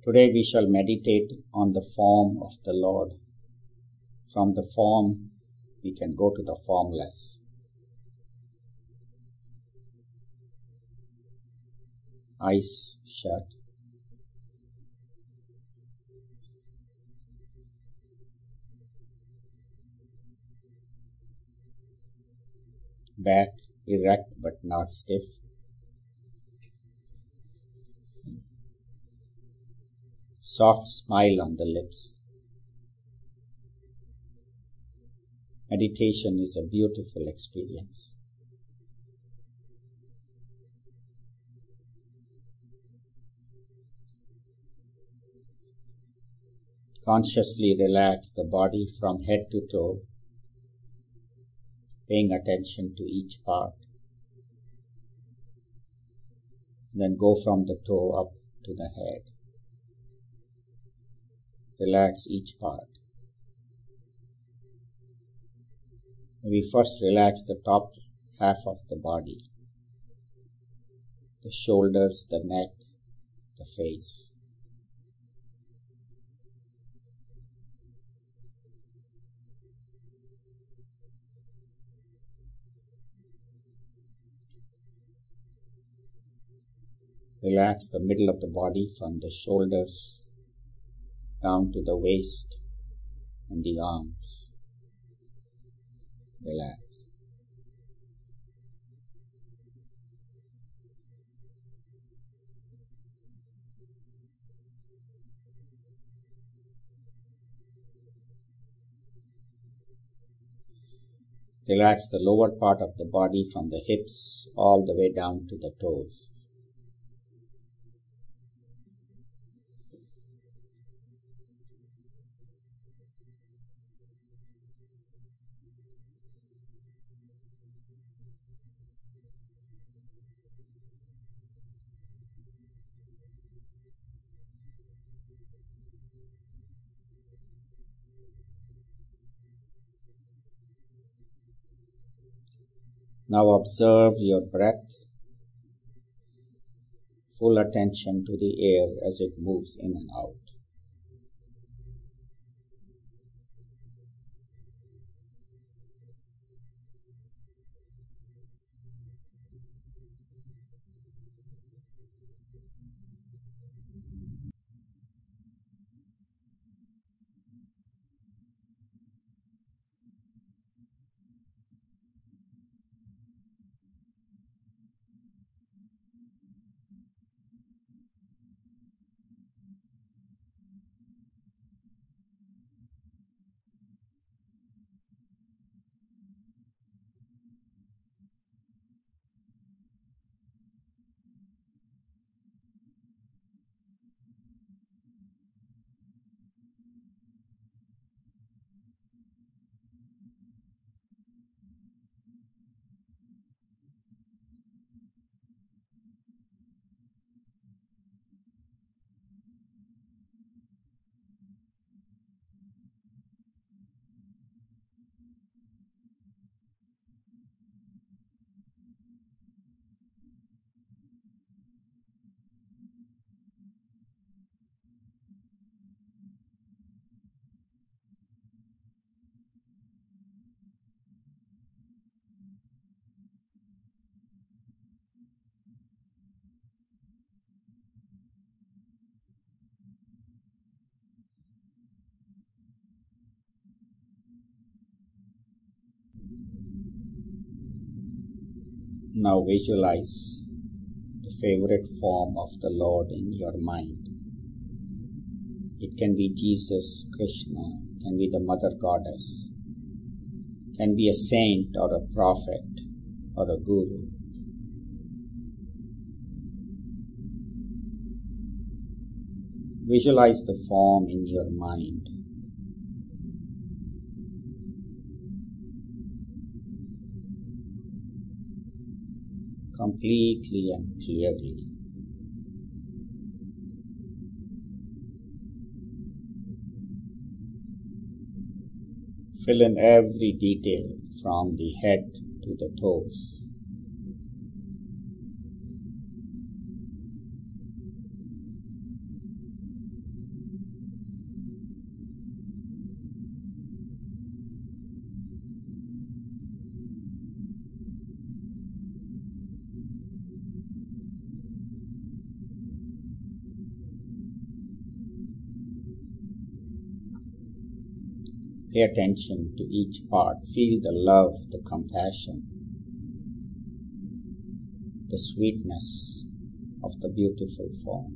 Today we shall meditate on the form of the Lord. From the form, we can go to the formless. Eyes shut. Back erect but not stiff. Soft smile on the lips. Meditation is a beautiful experience. Consciously relax the body from head to toe, paying attention to each part. Then go from the toe up to the head. Relax each part. We first relax the top half of the body, the shoulders, the neck, the face. Relax the middle of the body from the shoulders down to the waist and the arms. Relax. Relax the lower part of the body from the hips all the way down to the toes. Now observe your breath, full attention to the air as it moves in and out. Now visualize the favorite form of the Lord in your mind. It can be Jesus, Krishna, can be the Mother Goddess, can be a saint or a prophet or a guru. Visualize the form in your mind. Completely and clearly. Fill in every detail from the head to the toes. Pay attention to each part. Feel the love, the compassion, the sweetness of the beautiful form.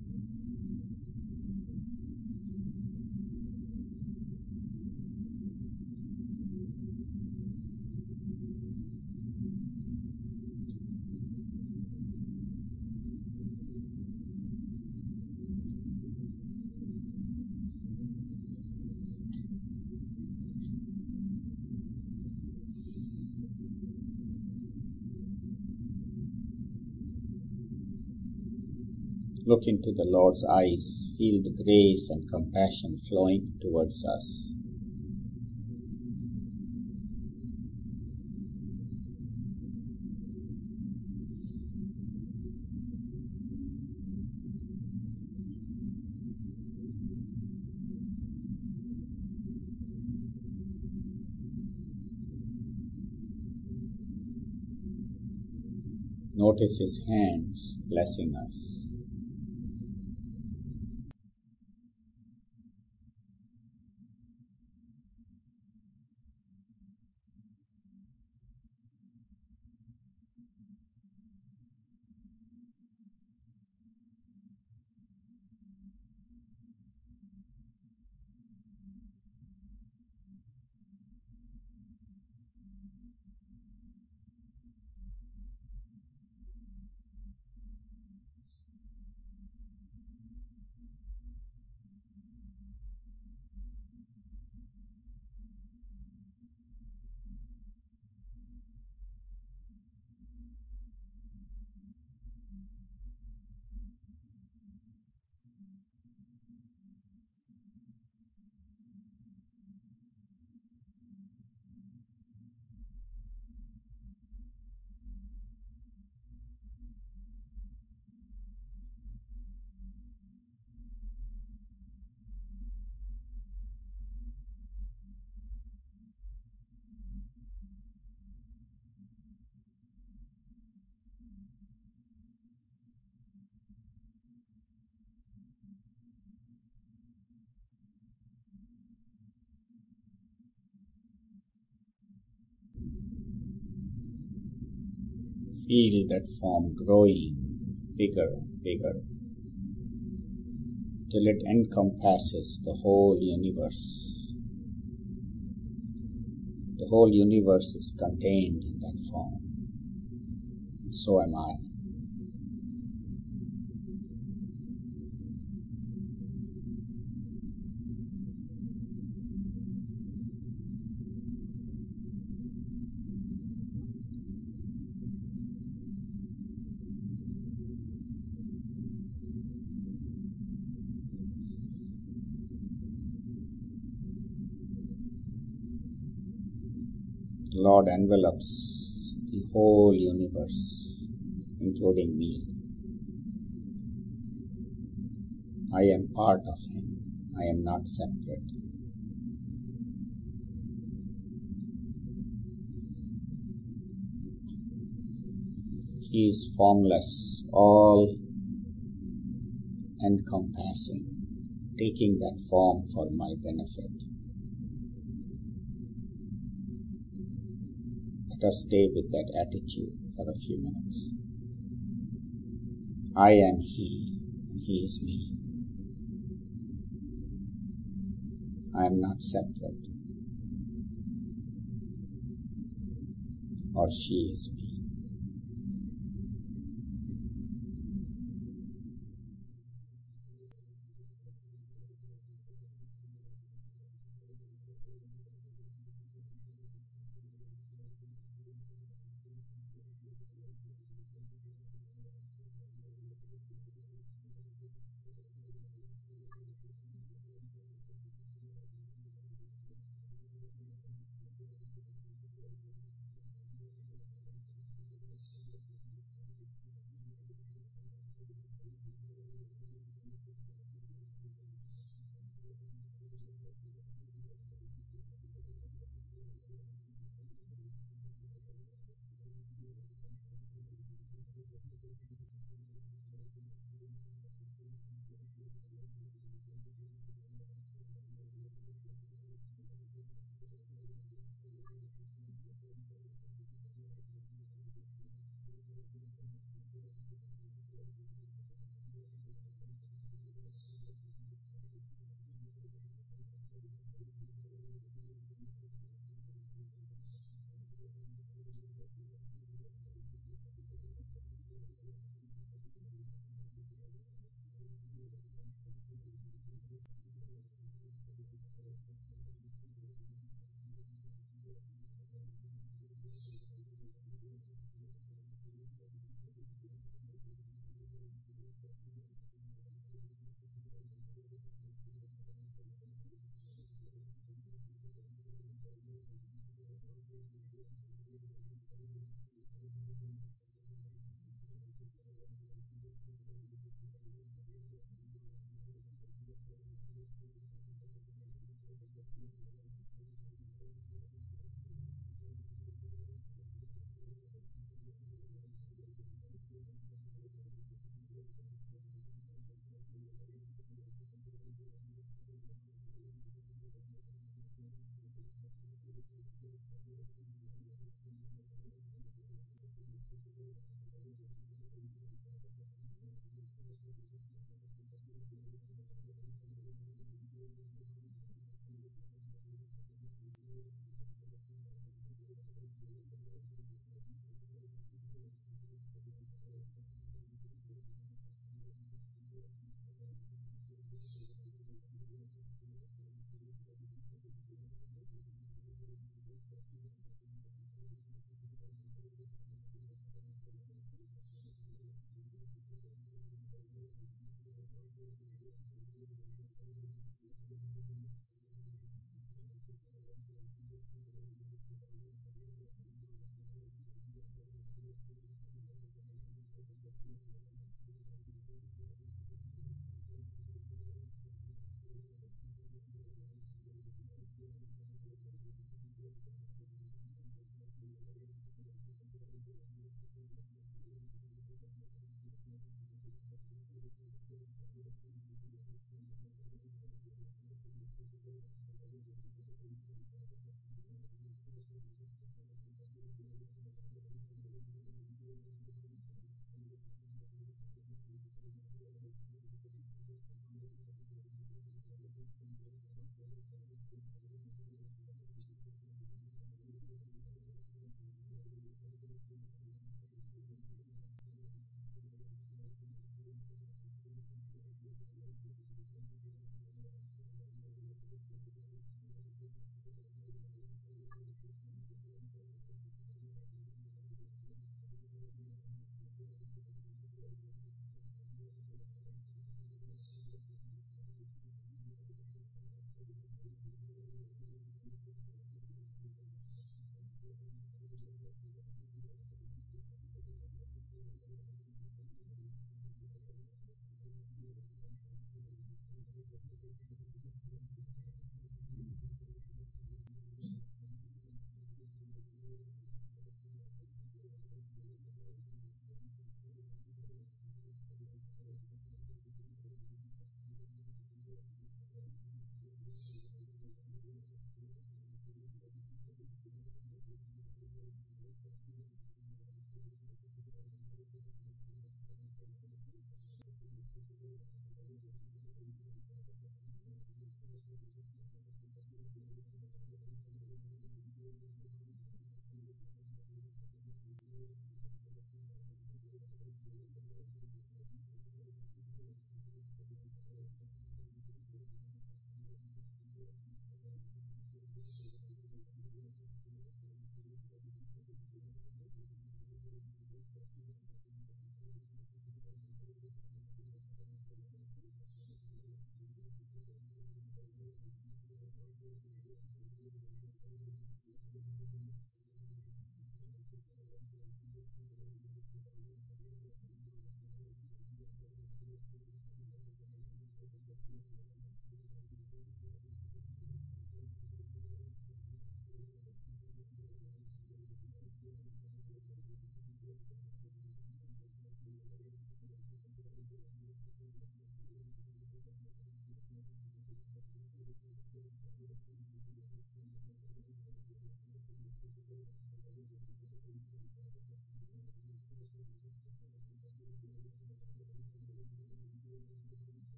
Look into the Lord's eyes. Feel the grace and compassion flowing towards us. Notice His hands blessing us. Feel that form growing bigger and bigger till it encompasses the whole universe. The whole universe is contained in that form, and so am I. The Lord envelops the whole universe, including me. I am part of Him. I am not separate. He is formless, all encompassing, taking that form for my benefit. Let us stay with that attitude for a few minutes. I am He, and He is me. I am not separate, or she is me.